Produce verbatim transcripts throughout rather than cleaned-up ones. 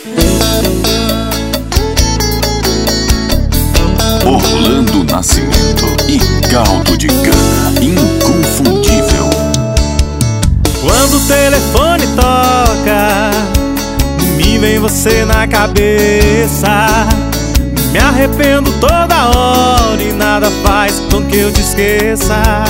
Orlando Nascimento e caldo de cana inconfundível. Quando o telefone toca, me vem você na cabeça. Me arrependo toda hora e nada faz com que eu te esqueça.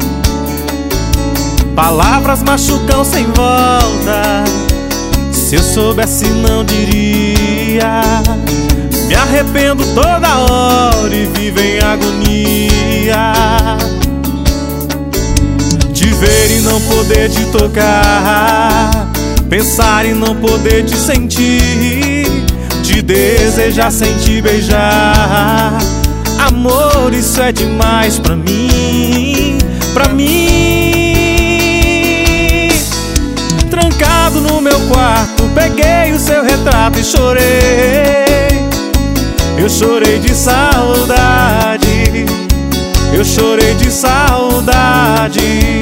Palavras machucam sem volta, se eu soubesse não diria. Me arrependo toda hora e vivo em agonia. Te ver e não poder te tocar, pensar e não poder te sentir, te desejar sem te beijar. Amor, isso é demais pra mim, pra mim. Trancado no meu quarto, peguei o seu retrato e chorei. Eu chorei de saudade, eu chorei de saudade.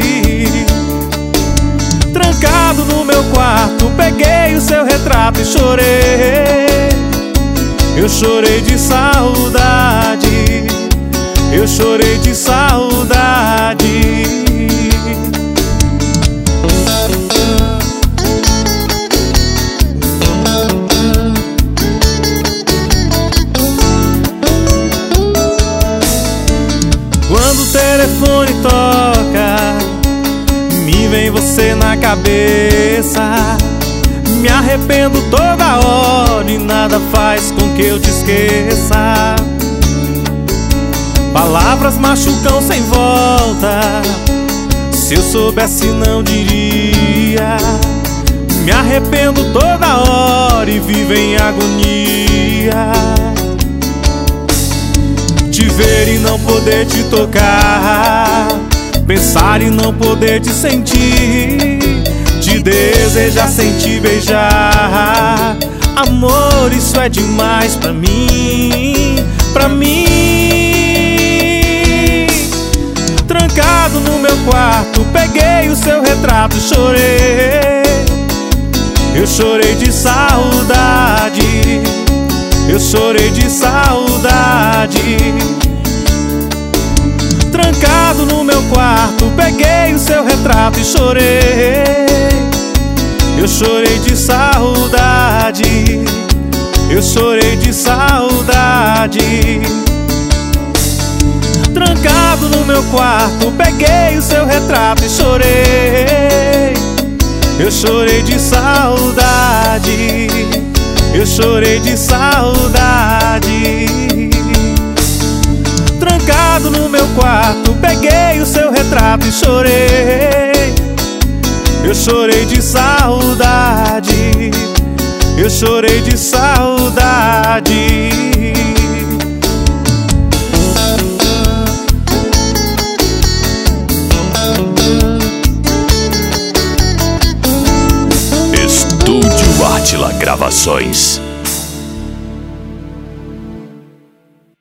Trancado no meu quarto, peguei o seu retrato e chorei. Eu chorei de saudade, eu chorei de saudade. Quando o telefone toca, me vem você na cabeça. Me arrependo toda hora e nada faz com que eu te esqueça. Palavras machucam sem volta, se eu soubesse não diria. Me arrependo toda hora e vivo em agonia. Te ver e não poder te tocar, pensar e não poder te sentir, te desejar sem te beijar. Amor, isso é demais pra mim, pra mim. Trancado no meu quarto, peguei o seu retrato e chorei. Eu chorei de saudade, eu chorei de saudade. Trancado no meu quarto, peguei o seu retrato e chorei. Eu chorei de saudade, eu chorei de saudade. Trancado no meu quarto, peguei o seu retrato e chorei. Eu chorei de saudade, eu chorei de saudade. Trancado no meu quarto, peguei o seu retrato e chorei. Eu chorei de saudade, eu chorei de saudade. Estúdio Átila Gravações.